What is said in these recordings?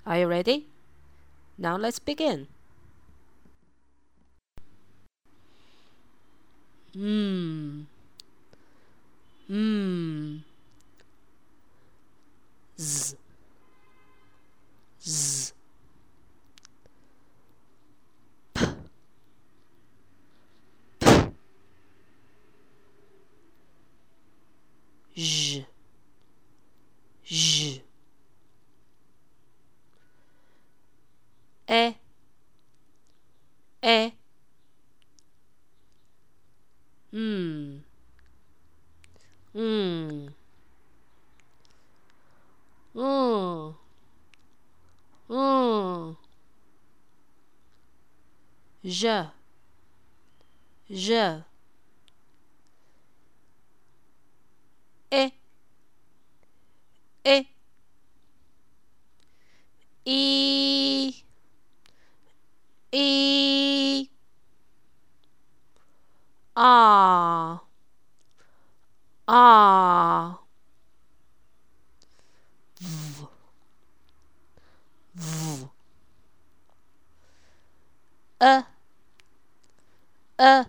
Are you ready? Now let's begin. Z, z, j, j, e, e, mm, mm, mm, mm, j, j, e, e, i, i, a, a, v, v, e, e,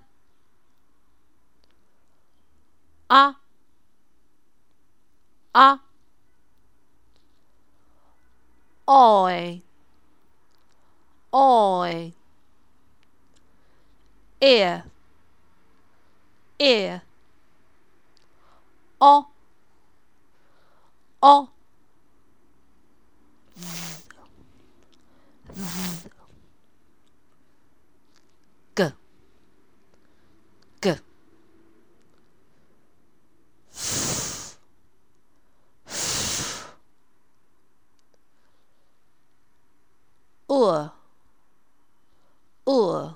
a, a, oi, oi, ear, ear, o, o, g, g, ur, ur,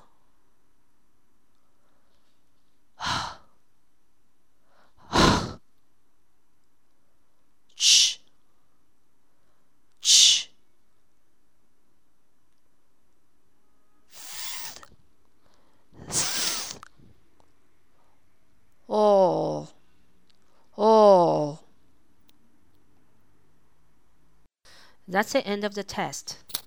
ch, ch, o, o. That's the end of the test.